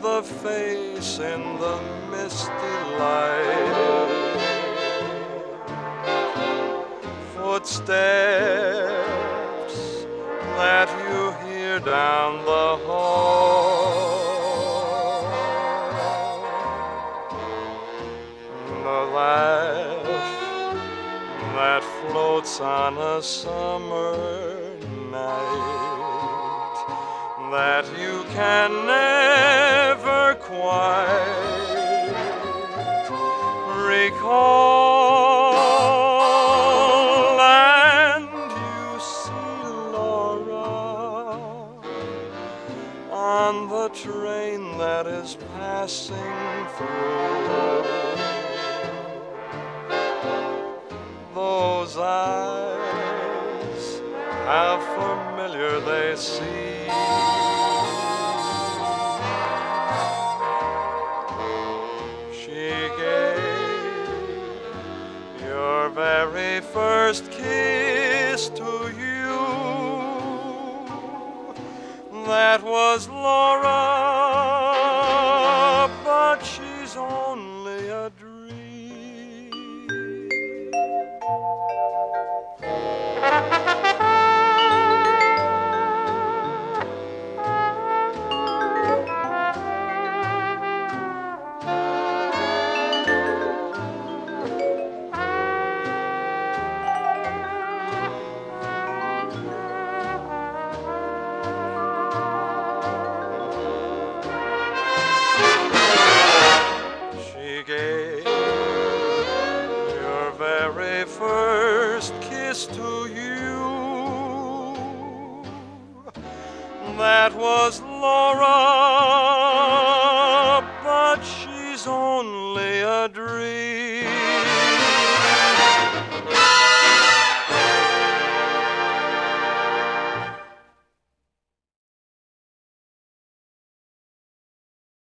the face in the misty light. Footsteps that you hear down the hall. The laugh that floats on a summer night that you can never quite recall. And you see Laura on the train that is passing through. Those eyes, how familiar they seem. She gave your very first kiss to you. That was Laura, but she's only a dream. First kiss to you. That was Laura,